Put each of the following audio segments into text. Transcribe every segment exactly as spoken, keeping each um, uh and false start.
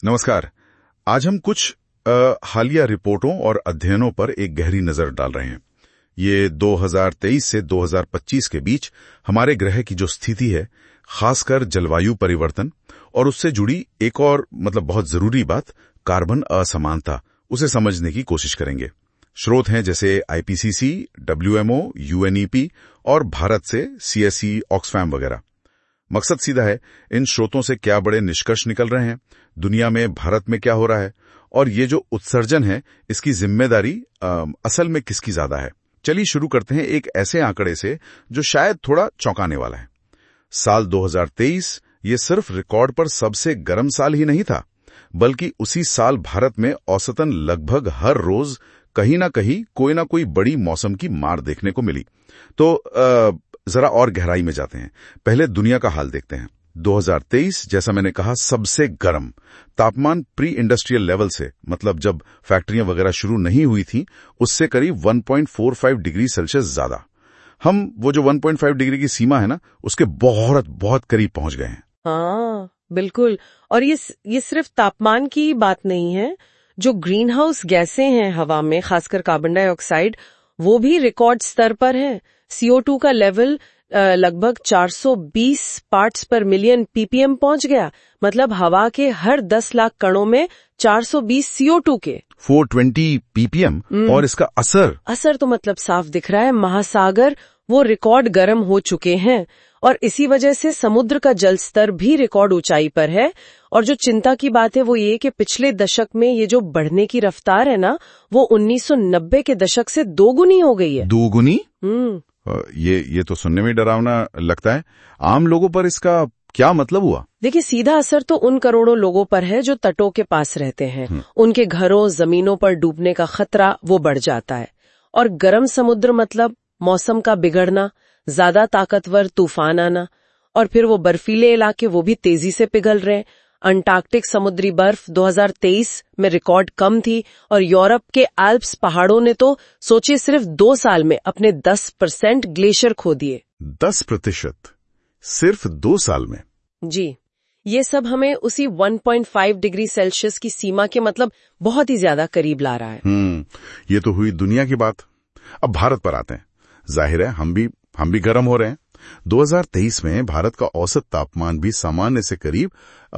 नमस्कार। आज हम कुछ आ, हालिया रिपोर्टों और अध्ययनों पर एक गहरी नजर डाल रहे हैं। ये दो हज़ार तेईस से दो हज़ार पच्चीस के बीच हमारे ग्रह की जो स्थिति है, खासकर जलवायु परिवर्तन और उससे जुड़ी एक और मतलब बहुत जरूरी बात, कार्बन असमानता, उसे समझने की कोशिश करेंगे। स्रोत हैं जैसे I P C C, W M O, U N E P और भारत से सी एस ई, ऑक्सफैम वगैरह। मकसद सीधा है, इन स्रोतों से क्या बड़े निष्कर्ष निकल रहे हैं, दुनिया में, भारत में क्या हो रहा है, और ये जो उत्सर्जन है इसकी जिम्मेदारी आ, असल में किसकी ज्यादा है। चलिए शुरू करते हैं एक ऐसे आंकड़े से जो शायद थोड़ा चौंकाने वाला है। साल दो हज़ार तेईस ये सिर्फ रिकॉर्ड पर सबसे गर्म साल ही नहीं था, बल्कि उसी साल भारत में औसतन लगभग हर रोज कहीं ना कहीं कोई ना कोई बड़ी मौसम की मार देखने को मिली। तो आ, जरा और गहराई में जाते हैं। पहले दुनिया का हाल देखते हैं। दो हज़ार तेईस, जैसा मैंने कहा, सबसे गर्म तापमान प्री इंडस्ट्रियल लेवल से, मतलब जब फैक्ट्रियां वगैरह शुरू नहीं हुई थी, उससे करीब एक पॉइंट चार पाँच डिग्री सेल्सियस ज्यादा। हम वो जो एक पॉइंट पाँच डिग्री की सीमा है ना, उसके बहुत बहुत करीब पहुंच गए हैं। हाँ बिल्कुल। और ये ये सिर्फ तापमान की बात नहीं है, जो ग्रीन हाउस गैसें हैं हवा में, खासकर कार्बन डाइऑक्साइड, वो भी रिकॉर्ड स्तर पर है। सी ओ टू का लेवल लगभग चार सौ बीस पार्ट्स पर मिलियन पी पी एम पहुंच गया। मतलब हवा के हर दस लाख कणों में चार सौ बीस सी ओ टू के चार सौ बीस पी पी एम। और इसका असर असर तो मतलब साफ दिख रहा है। महासागर वो रिकॉर्ड गर्म हो चुके हैं और इसी वजह से समुद्र का जल स्तर भी रिकॉर्ड ऊंचाई पर है। और जो चिंता की बात है वो ये कि पिछले दशक में ये जो बढ़ने की रफ्तार है ना, वो उन्नीस सौ नब्बे के दशक से दोगुनी हो गई है। दोगुनी? हम्म ये ये तो सुनने में डरावना लगता है। आम लोगों पर इसका क्या मतलब हुआ? देखिए, सीधा असर तो उन करोड़ों लोगों पर है जो तटों के पास रहते हैं। उनके घरों, जमीनों पर डूबने का खतरा वो बढ़ जाता है। और गर्म समुद्र मतलब मौसम का बिगड़ना, ज्यादा ताकतवर तूफान आना, और फिर वो बर्फीले इलाके वो भी तेजी से पिघल रहे हैं। अंटार्कटिक समुद्री बर्फ दो हज़ार तेईस में रिकॉर्ड कम थी और यूरोप के एल्प्स पहाड़ों ने तो सोचिए सिर्फ दो साल में अपने दस परसेंट ग्लेशियर खो दिए। दस प्रतिशत सिर्फ दो साल में? जी, ये सब हमें उसी एक पॉइंट पाँच डिग्री सेल्सियस की सीमा के मतलब बहुत ही ज्यादा करीब ला रहा है। हम्म ये तो हुई दुनिया की बात। अब भारत पर आते हैं। जाहिर है हम भी हम भी गर्म हो रहे हैं। दो हज़ार तेईस में भारत का औसत तापमान भी सामान्य से करीब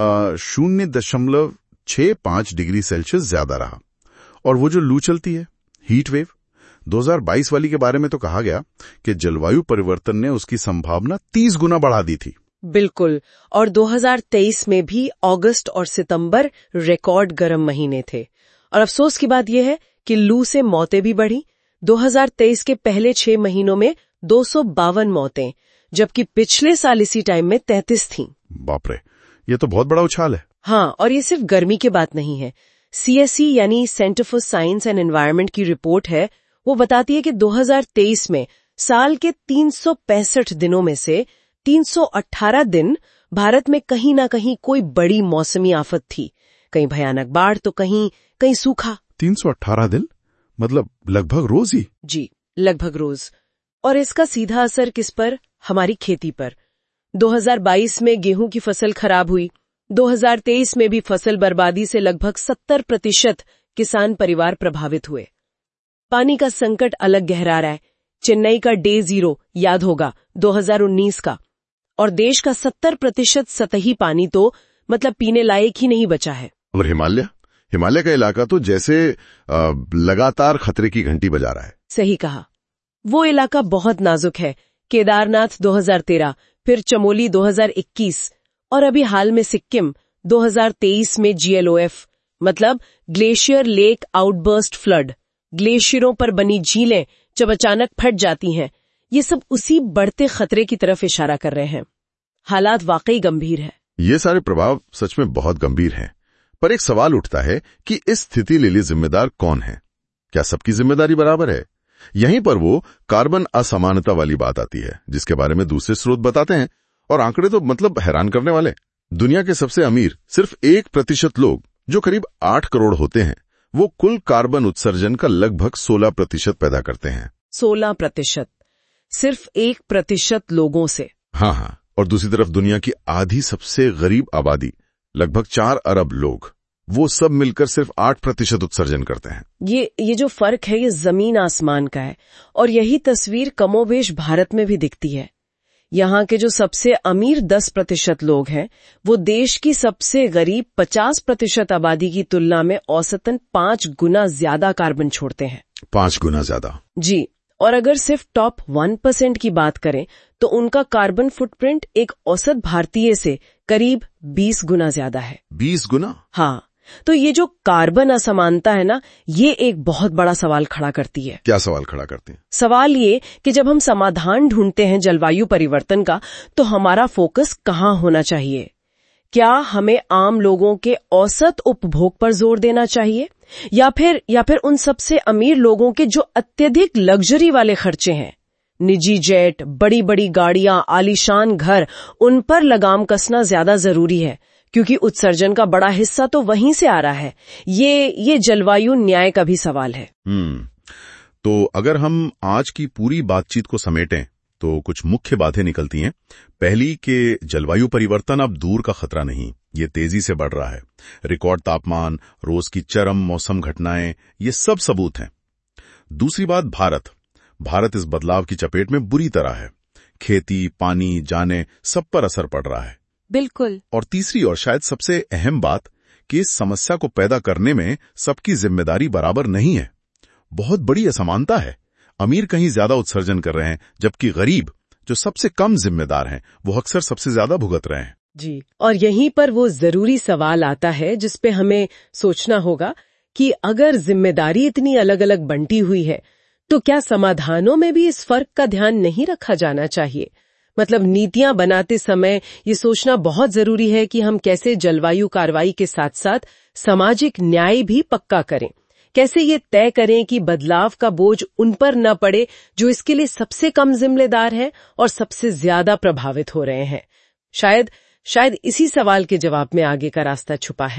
शून्य दशमलव छह पांच डिग्री सेल्सियस ज्यादा रहा। और वो जो लू चलती है, हीट वेव, दो हज़ार बाईस वाली के बारे में तो कहा गया कि जलवायु परिवर्तन ने उसकी संभावना तीस गुना बढ़ा दी थी। बिल्कुल। और दो हज़ार तेईस में भी अगस्त और सितंबर रिकॉर्ड गर्म महीने थे। और अफसोस की बात यह है कि लू से मौतें भी बढ़ी। दो हज़ार तेईस के पहले छह महीनों में दो सौ बावन मौतें, जबकि पिछले साल इसी टाइम में तैंतीस थीं। बाप रे, ये तो बहुत बड़ा उछाल है। हाँ, और ये सिर्फ गर्मी की बात नहीं है। सी एस ई यानी Centre for Science and Environment की रिपोर्ट है, वो बताती है कि दो हज़ार तेईस में साल के तीन सौ पैंसठ दिनों में से तीन सौ अठारह दिन भारत में कहीं ना कहीं कोई बड़ी मौसमी आफत थी। कहीं भयानक बाढ़ तो कहीं कहीं सूखा। तीन सौ अठारह दिन मतलब लगभग रोज ही? जी, लगभग रोज। और इसका सीधा असर किस पर? हमारी खेती पर। दो हज़ार बाईस में गेहूं की फसल खराब हुई। दो हज़ार तेईस में भी फसल बर्बादी से लगभग सत्तर प्रतिशत किसान परिवार प्रभावित हुए। पानी का संकट अलग गहरा रहा है। चेन्नई का डे जीरो याद होगा, दो हज़ार उन्नीस का। और देश का सत्तर प्रतिशत सतही पानी तो मतलब पीने लायक ही नहीं बचा है। और हिमालय हिमालय का इलाका तो जैसे आ, लगातार खतरे की घंटी बजा रहा है। सही कहा। वो इलाका बहुत नाजुक है। केदारनाथ दो हज़ार तेरह, फिर चमोली दो हज़ार इक्कीस और अभी हाल में सिक्किम दो हज़ार तेईस में जी एल ओ एफ मतलब ग्लेशियर लेक आउटबर्स्ट फ्लड। ग्लेशियरों पर बनी झीलें जब अचानक फट जाती हैं, ये सब उसी बढ़ते खतरे की तरफ इशारा कर रहे हैं। हालात वाकई गंभीर है। ये सारे प्रभाव सच में बहुत गंभीर हैं। पर एक सवाल उठता है कि इस स्थिति के लिए जिम्मेदार कौन है? क्या सबकी जिम्मेदारी बराबर है? यहीं पर वो कार्बन असमानता वाली बात आती है, जिसके बारे में दूसरे स्रोत बताते हैं। और आंकड़े तो मतलब हैरान करने वाले। दुनिया के सबसे अमीर सिर्फ एक प्रतिशत लोग, जो करीब आठ करोड़ होते हैं, वो कुल कार्बन उत्सर्जन का लगभग सोलह प्रतिशत पैदा करते हैं। सोलह प्रतिशत सिर्फ एक प्रतिशत लोगों से? हाँ हाँ। और दूसरी तरफ दुनिया की आधी सबसे गरीब आबादी, लगभग चार अरब लोग, वो सब मिलकर सिर्फ आठ प्रतिशत उत्सर्जन करते हैं। ये ये जो फर्क है ये जमीन आसमान का है, और यही तस्वीर कमोबेश भारत में भी दिखती है। यहाँ के जो सबसे अमीर दस प्रतिशत लोग हैं, वो देश की सबसे गरीब पचास प्रतिशत आबादी की तुलना में औसतन पांच गुना ज्यादा कार्बन छोड़ते हैं। पांच गुना ज्यादा? जी। और अगर सिर्फ टॉप वन परसेंट की बात करें तो उनका कार्बन फुटप्रिंट एक औसत भारतीय से करीब बीस गुना ज्यादा है। बीस गुना? हाँ। तो ये जो कार्बन असमानता है ना, ये एक बहुत बड़ा सवाल खड़ा करती है। क्या सवाल खड़ा करती है? सवाल ये कि जब हम समाधान ढूंढते हैं जलवायु परिवर्तन का, तो हमारा फोकस कहाँ होना चाहिए? क्या हमें आम लोगों के औसत उपभोग पर जोर देना चाहिए, या फिर या फिर उन सबसे अमीर लोगों के जो अत्यधिक लग्जरी वाले खर्चे हैं, निजी जेट, बड़ी बड़ी गाड़ियां, आलीशान घर, उन पर लगाम कसना ज्यादा जरूरी है, क्योंकि उत्सर्जन का बड़ा हिस्सा तो वहीं से आ रहा है। ये ये जलवायु न्याय का भी सवाल है। हम्म तो अगर हम आज की पूरी बातचीत को समेटें तो कुछ मुख्य बातें निकलती हैं। पहली कि जलवायु परिवर्तन अब दूर का खतरा नहीं, ये तेजी से बढ़ रहा है। रिकॉर्ड तापमान, रोज की चरम मौसम घटनाएं, ये सब सबूत हैं। दूसरी बात, भारत भारत इस बदलाव की चपेट में बुरी तरह है। खेती, पानी, जाने, सब पर असर पड़ रहा है। बिल्कुल। और तीसरी और शायद सबसे अहम बात कि इस समस्या को पैदा करने में सबकी जिम्मेदारी बराबर नहीं है। बहुत बड़ी असमानता है। अमीर कहीं ज्यादा उत्सर्जन कर रहे हैं, जबकि गरीब, जो सबसे कम जिम्मेदार हैं, वो अक्सर सबसे ज्यादा भुगत रहे हैं। जी। और यहीं पर वो जरूरी सवाल आता है जिस पे हमें सोचना होगा कि अगर जिम्मेदारी इतनी अलग अलग बंटी हुई है, तो क्या समाधानों में भी इस फर्क का ध्यान नहीं रखा जाना चाहिए? मतलब नीतियां बनाते समय ये सोचना बहुत जरूरी है कि हम कैसे जलवायु कार्रवाई के साथ साथ सामाजिक न्याय भी पक्का करें। कैसे ये तय करें कि बदलाव का बोझ उन पर न पड़े जो इसके लिए सबसे कम जिम्मेदार हैं और सबसे ज्यादा प्रभावित हो रहे हैं। शायद शायद इसी सवाल के जवाब में आगे का रास्ता छुपा है।